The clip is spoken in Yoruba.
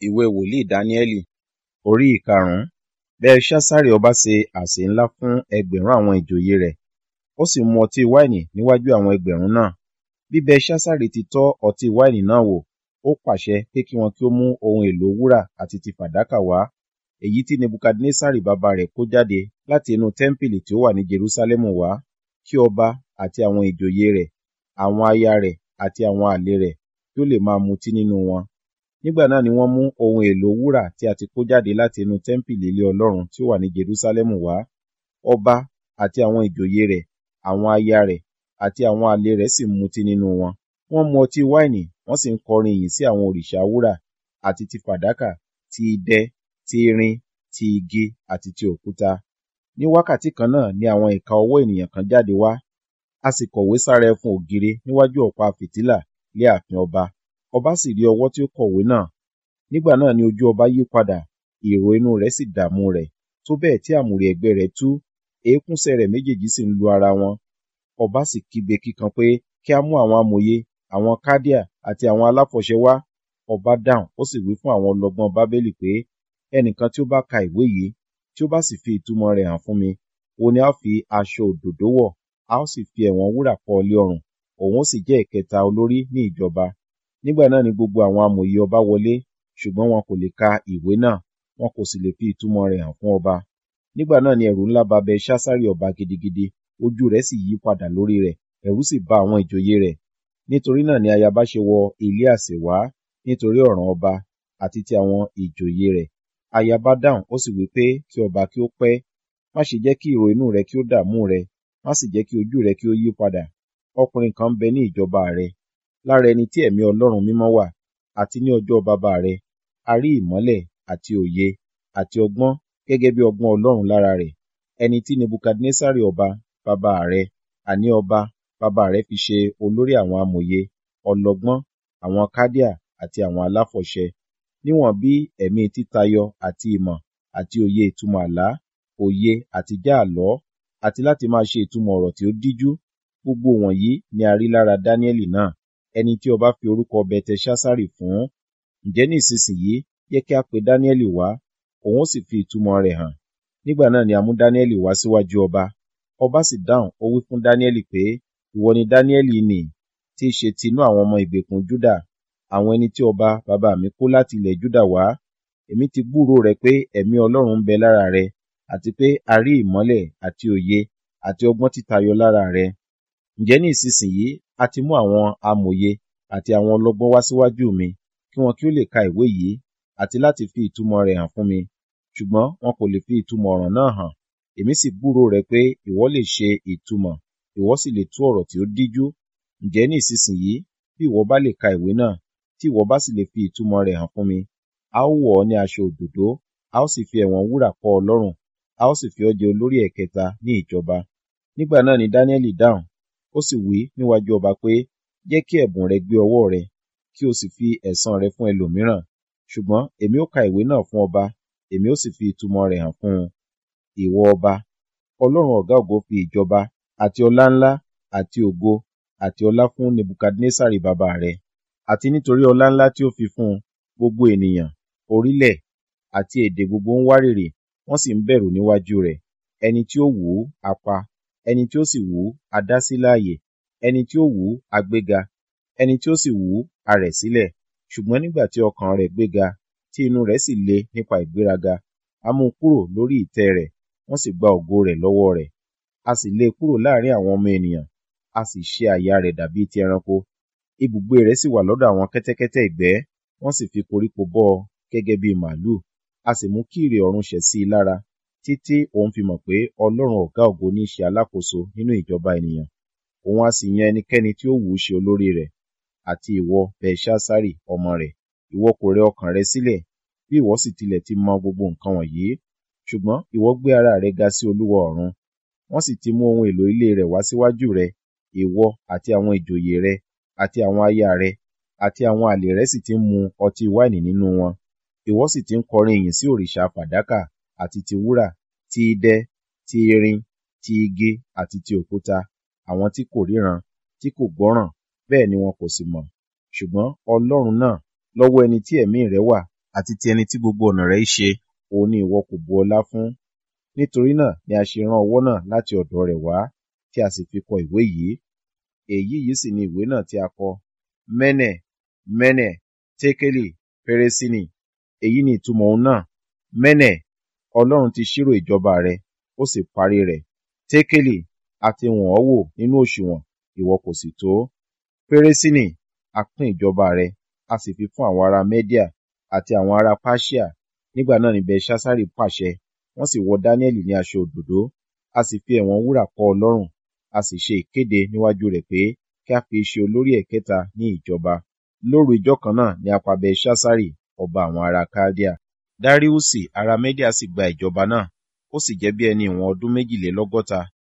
Ìwé wòlíì Dáníẹ́lì orí ìkarùn-ún. Belṣaṣari ọba ṣe àsè ńlá fún ẹgbẹ̀rún àwọn ìjòyè rẹ̀, ó sì mu ọtí wáìnì níwájú àwọn ẹgbẹ̀rún náà. Bí Belṣaṣari ti tọ́ ọtí wáìnì náà wò, ó pàṣẹ pé kí wọn kí ó mú ohun èlò wúrà àti ti fàdákà wá, èyí tí Nebukadnessari bàbá rẹ̀ kó jáde láti inú tẹ́ḿpìlì tí ó wà ní Jerúsálẹ́mù wá, kí ọba àti àwọn ìjòyè rẹ̀, àwọn aya rẹ̀ àti àwọn àlè rẹ̀ kí ó lè máa mutí nínú wọn. Nígbà náà ni wọ́n mú ohun èlò wúrà tí a ti kó jáde láti inú tẹ́ḿpìlì ilé Ọlọ́run tí ó wà ní Jerúsálẹ́mù wá. Ọba àti àwọn ìjòyè rẹ̀, àwọn aya rẹ̀ àti àwọn àlè rẹ̀ sì mutí nínú wọn. Wọ́n mu ọtí wáìnì, wọ́n sì ń kọrin ìyìn sí àwọn òrìṣà wúrà àti ti fàdákà, ti idẹ, ti irin, ti igi àti ti òkúta. Ní wákàtí kan náà ni àwọn ìka ọwọ́ ènìyàn kan jáde wá, a sì kọ̀wé sára ẹfun ògiri níwájú ọ̀pá fìtílà lé ààfin ọba. Ọba sì rí ọwọ́ tí ó kọ̀wé náà. Nígbà náà ni ojú ọba yí padà, ìró inú rẹ̀ sì dààmú rẹ̀, tó bẹ́ẹ̀ tí àmùrè ẹ̀gbẹ́ rẹ̀ tú, eékúnṣẹ́ rẹ̀ méjèèjì sì ń lu ara wọn. Ọba sì kígbe kíkan pé kí a mú àwọn amòye, àwọn Kaldea àti àwọn aláfọ̀ṣẹ wá. Ọba dáhùn, ó sì wí fún àwọn ọlọ́gbọ́n Bábélì pé, ẹnìkan tí ó bá ka ìwé yìí, tí ó bá sì fi ìtumọ̀ rẹ̀ hàn fún mi, òun ni a ó fi aṣọ òdòdó wọ̀, a ó sì fi ẹ̀wọ̀n wúrà kọ́ ọ lé ọrùn, òun ó sì jẹ́ ìkẹta olórí ní ìjọba. Nígbà náà ni gbogbo àwọn amòye ọba wọlé, ṣùgbọ́n wọn kò lè ka ìwé náà, wọn kò sì lè fi ìtumọ̀ rẹ̀ hàn fún ọba. Nígbà náà ni ẹ̀rù ńlá ba Belṣaṣari ọba gidigidi, ojú rẹ̀ sì yí padà lórí rẹ̀, ẹ̀rù sì ba àwọn ìjòyè rẹ̀. Nítorí náà ni ayaba ṣe wọ ilé àsè wá, nítorí ọ̀ràn ọba àti ti àwọn ìjòyè rẹ̀. Ayaba dáhùn, ó sì wí pé kí ọba kí ó pẹ́, má ṣe jẹ́ kí ìró inú rẹ kí ó dààmú rẹ, má sì jẹ́ kí ojú rẹ kí ó yí padà. Ọkùnrin kan ń bẹ ní ìjọba rẹ, lára ẹni tí ẹ̀mí Ọlọ́run mímọ́ wà, àti ní ọjọ́ bàbá rẹ̀, a rí ìmọ́lẹ̀ àti òye àti ọgbọ́n gẹ́gẹ́ bí ọgbọ́n Ọlọ́run lára rẹ̀, ẹni tí Nebukadnessari ọba, bàbá rẹ̀, àní ọba, bàbá rẹ̀ fi ṣe olórí àwọn amòye, ọlọ́gbọ́n, àwọn Kaldea àti àwọn aláfọ̀ṣẹ. Níwọ̀n bí ẹ̀mí títayọ àti ìmọ̀ àti òye ìtumọ̀ àlá, òye àti já àlọ́, àti láti máa ṣe ìtumọ̀ ọ̀rọ̀ tí ó díjú, gbogbo wọ̀nyí ni a rí lára Dáníẹ́lì náà, ẹni tí ọba fi orúkọ Belteṣaṣari fún. Ǹjẹ́ ní ìsinsìnyí yẹ kí a pe Dáníẹ́lì wá, òun ó sì fi ìtumọ̀ rẹ̀ hàn. Nígbà náà ni a mú Dáníẹ́lì wá síwájú ọba. Ọba sì dáhùn, ó wí fún Dáníẹ́lì pé, ìwọ ni Dáníẹ́lì nì, tí í ṣe tinú àwọn ọmọ ìgbèkùn Júdà, àwọn ẹni tí ọba bàbá mi kó láti ilẹ̀ Júdà wá. Èmi ti gbúròó rẹ pé ẹ̀mí Ọlọ́run ń bẹ lára rẹ, àti pé a rí ìmọ́lẹ̀ àti òye àti ọgbọ́n títayọ lára rẹ. Ǹjẹ́ ní ìsinsìnyí a ti mú àwọn amòye àti àwọn ọlọ́gbọ́n wá síwájú mi, kí wọn kí ó lè ka ìwé yìí, àti láti fi ìtumọ̀ rẹ̀ hàn fún mi. Ṣùgbọ́n wọn kò lè fi ìtumọ̀ ọ̀ràn náà hàn. Èmi sì gbúròó rẹ pé ìwọ lè ṣe ìtumọ̀, ìwọ sì lè tú ọ̀rọ̀ tí ó díjú. Ǹjẹ́ ní ìsinsìnyí, bí ìwọ bá lè ka ìwé náà, tí ìwọ bá sì lè fi ìtumọ̀ rẹ̀ hàn fún mi, a ó wọ̀ ọ́ ní aṣọ òdòdó, a ó sì fi ẹ̀wọ̀n wúrà kọ́ ọ lọ́rùn, a ó sì fi ọ́ jẹ olórí ẹ̀kẹta ní ìjọba. Nígbà náà ni Dáníẹ́lì dáhùn, ó sì wí níwájú ọba pé, jẹ́ kí ẹ̀bùn rẹ gbé ọwọ́ rẹ, kí o sì fi ẹ̀san rẹ fún ẹlòmíràn. Ṣùgbọ́n èmi ó ka ìwé náà fún ọba, èmi ó sì fi ìtumọ̀ rẹ̀ hàn fún un. Ìwọ ọba, Ọlọ́run ọ̀gá ògo fi ìjọba àti ọlá ńlá àti ògo àti ọlá fún Nebukadnessari bàbá rẹ̀. Àti nítorí ọlá ńlá tí ó fi fún un, gbogbo ènìyàn, orílẹ̀ àti èdè gbogbo ń wárìrì, wọ́n sì ń bẹ̀rù níwájú rẹ̀. Ẹni tí ó wù ú a pa, ẹni tí ó sì wù ú a dá sí láàyè, ẹni tí ó wù ú a gbéga, ẹni tí ó sì wù ú a rẹ̀ sílẹ̀. Ṣùgbọ́n nígbà tí ọkàn rẹ̀ gbéga, tí inú rẹ̀ sì le nípa ìgbéraga, a mú un kúrò lórí ìtẹ́ rẹ̀, wọ́n sì gba ògo rẹ̀ lọ́wọ́ rẹ̀. A sì lé e kúrò láàrin àwọn ọmọ ènìyàn, a sì ṣe àyà rẹ̀ dàbí ti ẹranko. Ibùgbé rẹ̀ sì wà lọ́dọ̀ àwọn kẹ́tẹ́kẹ́tẹ́ ìgbẹ́, wọ́n sì fi koríko bọ́ ọ gẹ́gẹ́ bí màlúù. A sì mú kí ìrè ọ̀run ṣẹ̀ sí i lára, títí òun fi mọ̀ pé Ọlọ́run ọ̀gá ògo ní í ṣe alákòóso nínú ìjọba ènìyàn. Òun a sì yan ẹnikẹ́ni tí ó wù ú ṣe olórí rẹ̀. Àti ìwọ Belṣaṣari ọmọ rẹ̀, ìwọ kò rẹ ọkàn rẹ sílẹ̀, bí ìwọ sì tilẹ̀ ti mọ gbogbo nǹkan wọ̀nyí. Ṣùgbọ́n ìwọ gbé ara rẹ ga sí Olúwa ọ̀run. Wọ́n sì ti mú ohun èlò ilé rẹ̀ wá síwájú rẹ, ìwọ àti àwọn ìjòyè rẹ, àti àwọn aya rẹ, àti àwọn àlè rẹ sì ti ń mu ọtí wáìnì nínú wọn. Ìwọ sì ti ń kọrin ìyìn sí òrìṣà fàdákà àti ti wúrà, ti idẹ, ti irin, ti igi àti ti òkúta, àwọn tí kò ríran, tí kò gbọ́ràn, bẹ́ẹ̀ ni wọn kò sì mọ̀. Ṣùgbọ́n Ọlọ́run náà, lọ́wọ́ ẹni tí ẹ̀mí rẹ wà, àti ti ẹni tí gbogbo ọ̀nà rẹ̀ ṣe, òun ni ìwọ kò bu ọlá fún. Nítorí náà ni a ṣe rán ọwọ́ náà láti ọ̀dọ̀ rẹ̀ wá, tí a sì fi kọ ìwé yìí. Èyí sì ni ìwé náà tí a kọ: Mene, Mene, Tekeli, Peresini. Èyí ni ìtumọ̀ òun náà. Mene, Ọlọ́run ti ṣírò ìjọba rẹ, ó sì parí rẹ̀. Tekeli, a ti wọ̀n ọ́ wò nínú òṣùwọ̀n, ìwọ kò sì tó. Peresini, a pín ìjọba rẹ, a sì fi fún àwọn ará Media àti àwọn ará Persia. Nígbà náà ni Belṣaṣari pàṣẹ, wọ́n sì wọ Dáníẹ́lì ní aṣọ òdòdó, a sì fi ẹ̀wọ̀n wúrà kọ́ ọ lọ́rùn, a sì ṣe ìkéde níwájú rẹ̀ pé kí a fi ṣe olórí ẹ̀kẹta ní ìjọba. Lóru ijọ́ kan náà ni a pa Belṣaṣari, ọba àwọn ará Kaldea. Dariusi ará Media sì gba ìjọba náà, ó sì jẹ́ bí ẹni ìwọ̀n ọdún 62